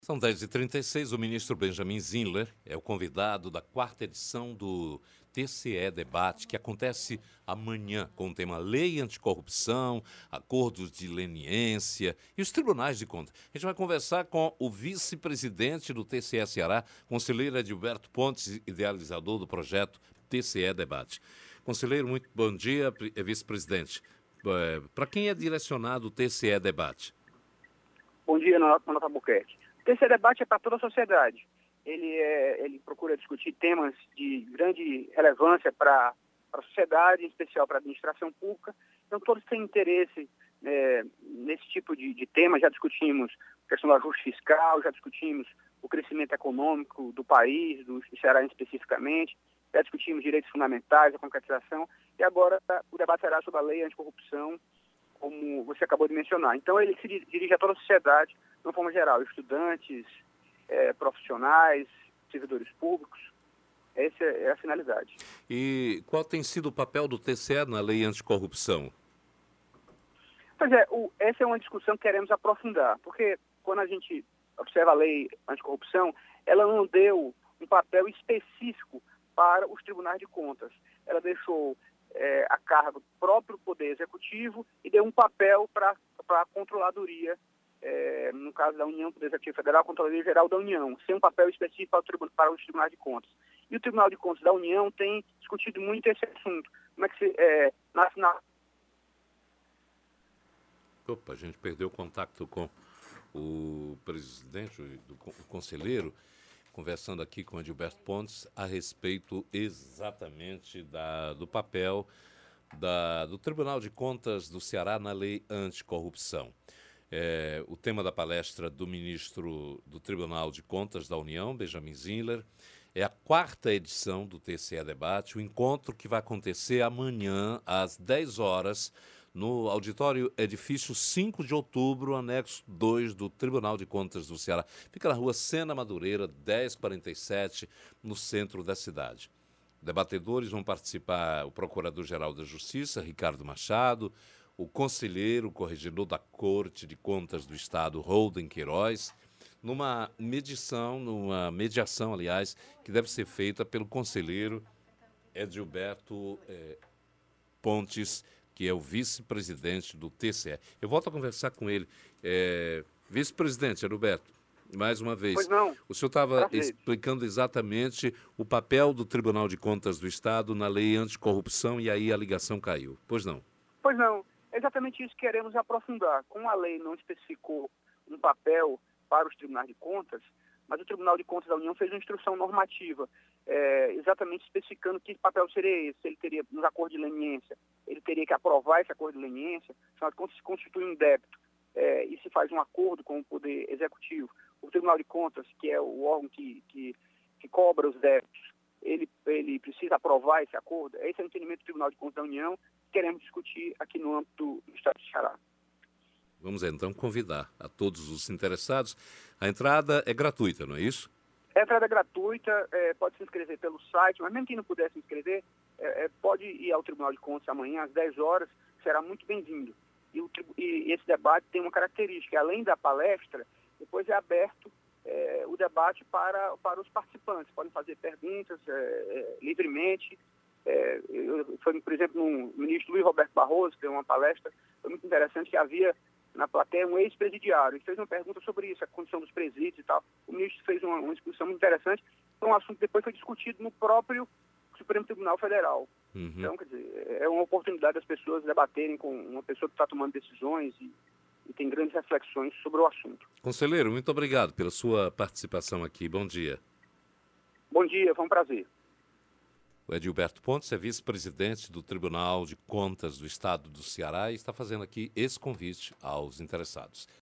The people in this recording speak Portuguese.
São 10h36, o ministro Benjamin Zinler é o convidado da quarta edição do TCE Debate, que acontece amanhã com o tema Lei Anticorrupção, Acordos de Leniência e os Tribunais de Contas. A gente vai conversar com o vice-presidente do TCE Ceará, conselheiro Edilberto Pontes, idealizador do projeto TCE Debate. Conselheiro, muito bom dia, vice-presidente. Para quem é direcionado o TCE Debate? Bom dia, Nonato Albuquerque. O TCE Debate é para toda a sociedade. Ele procura discutir temas de grande relevância para a sociedade, em especial para a administração pública. Então, todos têm interesse nesse tipo de tema. Já discutimos a questão do ajuste fiscal, já discutimos o crescimento econômico do país, do Ceará especificamente, já discutimos direitos fundamentais, a concretização, e agora o debate será sobre a lei anticorrupção, como você acabou de mencionar. Então, ele se dirige a toda a sociedade, de uma forma geral, estudantes, profissionais, servidores públicos. Essa é a finalidade. E qual tem sido o papel do TCE na lei anticorrupção? Pois é, essa é uma discussão que queremos aprofundar, porque quando a gente observa a lei anticorrupção, ela não deu um papel específico para os tribunais de contas. Ela deixou a cargo do próprio Poder Executivo e deu um papel para a Controladoria, no caso da União, Poder Executivo Federal, a Controladoria Geral da União, sem um papel específico para os tribunais de contas. E o Tribunal de Contas da União tem discutido muito esse assunto. Como é que se... Opa, a gente perdeu o contato com o presidente, o conselheiro, conversando aqui com o Edilberto Pontes a respeito exatamente do papel do Tribunal de Contas do Ceará na lei anticorrupção. O tema da palestra do ministro do Tribunal de Contas da União, Benjamin Zinler, é a quarta edição do TCE Debate, o encontro que vai acontecer amanhã às 10 horas no auditório Edifício 5 de Outubro, anexo 2 do Tribunal de Contas do Ceará. Fica na rua Sena Madureira, 1047, no centro da cidade. Debatedores vão participar o Procurador-Geral da Justiça, Ricardo Machado, o conselheiro, o corregedor da Corte de Contas do Estado, Holden Queiroz, numa mediação, aliás, que deve ser feita pelo conselheiro Edilberto Pontes, que é o vice-presidente do TCE. Eu volto a conversar com ele. Vice-presidente Edilberto, mais uma vez. Pois não. O senhor estava explicando exatamente o papel do Tribunal de Contas do Estado na lei anticorrupção e aí a ligação caiu. Pois não? Pois não. É exatamente isso que queremos aprofundar. Como a lei não especificou um papel para os tribunais de contas, mas o Tribunal de Contas da União fez uma instrução normativa, exatamente especificando que papel seria esse. Ele teria, nos acordos de leniência, ele teria que aprovar esse acordo de leniência, afinal de contas se constitui um débito e se faz um acordo com o Poder Executivo. O Tribunal de Contas, que é o órgão que cobra os débitos, ele precisa aprovar esse acordo. Esse é o entendimento do Tribunal de Contas da União que queremos discutir aqui no âmbito do Estado de Ceará. Vamos então convidar a todos os interessados. A entrada é gratuita, não é isso? A entrada é gratuita, pode se inscrever pelo site, mas mesmo quem não puder se inscrever, pode ir ao Tribunal de Contas amanhã às 10 horas, será muito bem-vindo. E esse debate tem uma característica, além da palestra, depois é aberto o debate para os participantes. Podem fazer perguntas livremente. Foi, por exemplo, no ministro Luiz Roberto Barroso, que deu uma palestra, foi muito interessante, que havia na plateia um ex-presidiário, e fez uma pergunta sobre isso, a condição dos presídios e tal. O ministro fez uma exposição muito interessante, foi um assunto que depois foi discutido no próprio Supremo Tribunal Federal. Uhum. Então, quer dizer, é uma oportunidade das pessoas debaterem com uma pessoa que está tomando decisões e tem grandes reflexões sobre o assunto. Conselheiro, muito obrigado pela sua participação aqui. Bom dia. Bom dia, foi um prazer. O Edilberto Pontes é vice-presidente do Tribunal de Contas do Estado do Ceará e está fazendo aqui esse convite aos interessados.